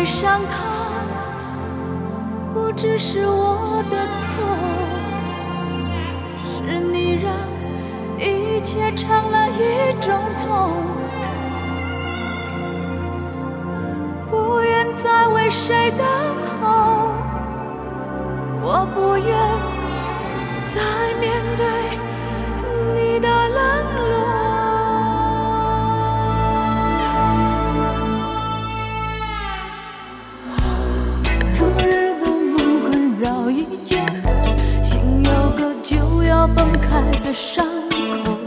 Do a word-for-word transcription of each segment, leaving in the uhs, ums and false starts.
上他，不只是我的错，是你让一切成了一种痛。不愿再为谁等候，我不愿再面对你的冷落。昨日的梦困扰一觉，心有个就要崩开的伤口。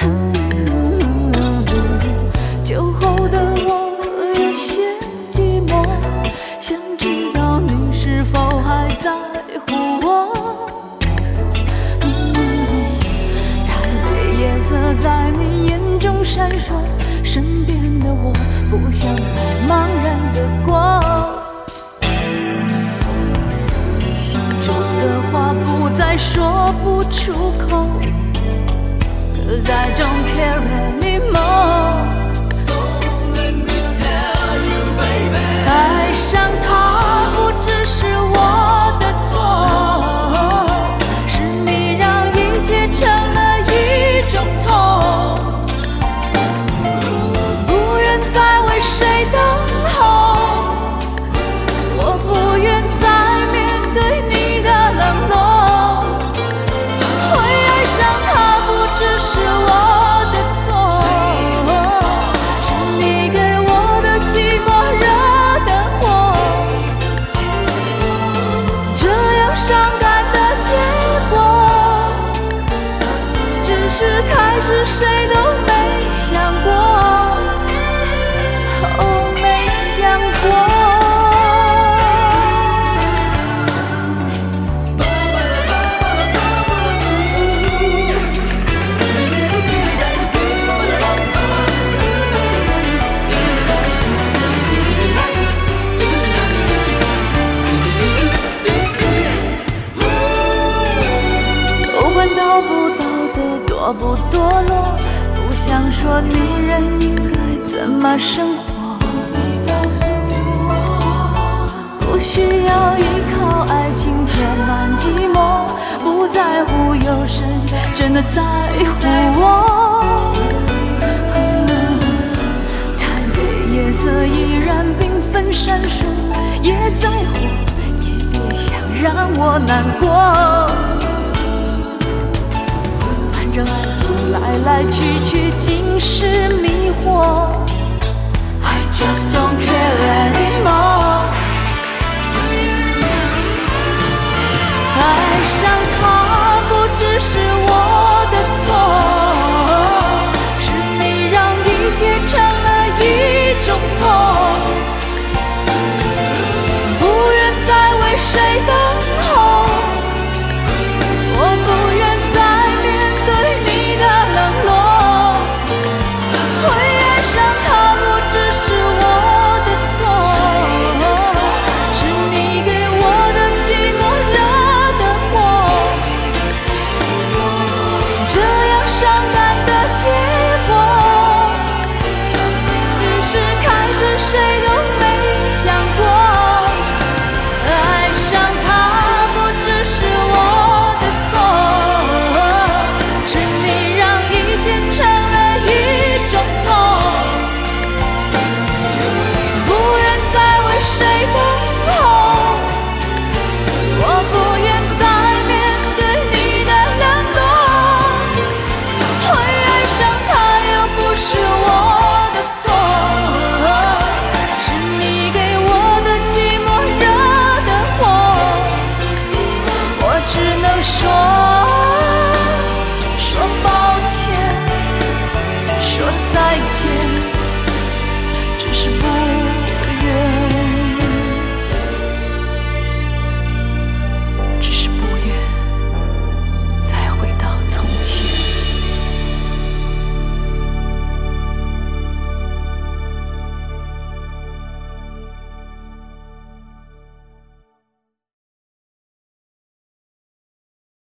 酒后的我有些寂寞，想知道你是否还在乎我。台北夜色在你眼中闪烁，身边的我不想再茫然的过。不再说不出口 ，Cause I don't care anymore. So let me tell you, baby. 爱上他不只是我的错，是你让一切成了一种痛。不愿再为谁等候，我不愿再面对你的冷落。是开始谁都没想过，哦，没想过。不管到不到多不堕落，不想说女人应该怎么生活。你告诉我，不需要依靠爱情填满寂寞，不在乎有谁真的在乎我。台北夜色依然缤纷闪烁，也在火，也别想让我难过。爱情来来去去尽是迷惑 I just don't care anymore 爱上他